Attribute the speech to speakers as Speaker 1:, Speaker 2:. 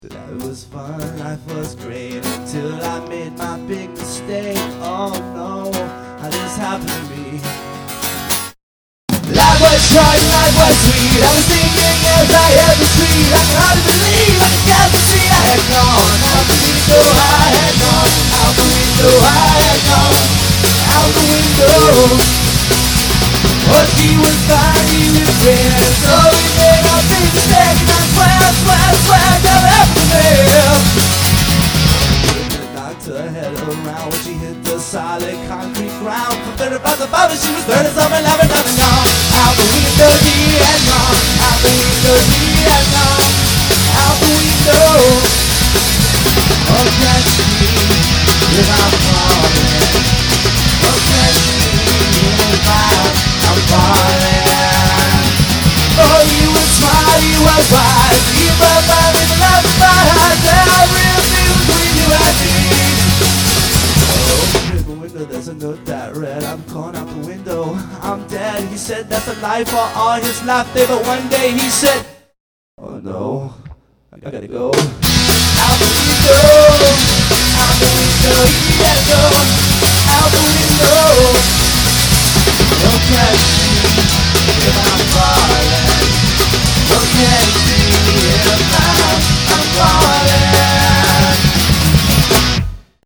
Speaker 1: Life was fun, life was great, until I made my big mistake. Oh no, how this happened to me. Life was short, life was sweet, I was thinking as I hit the street. I could hardly believe I could guess the street I had gone. Out the window I had gone, out the window I had gone, out the window. Oh, she was fine, he was red, so we made our big mistake. And I swear, never ever fail. The doctor had around when she hit the solid concrete ground. From 35 to 5, she was 30 something, 11, nothing gone. Out the window, he had gone. Out the window, he had gone. Out the window. Oh, catch me if I'm falling. Oh, catch me if I'm falling. Oh, he was smart, he was wise. He was my little love behind. There are real things between you and me. Oh, in the window there's a note that read, I'm gone out the window, I'm dead. He said that's a lie for all his life there, but one day he said, oh no, I gotta go. Out the window, out the window, he gotta go. Out the window. Don't catch me if I'm falling. Don't catch me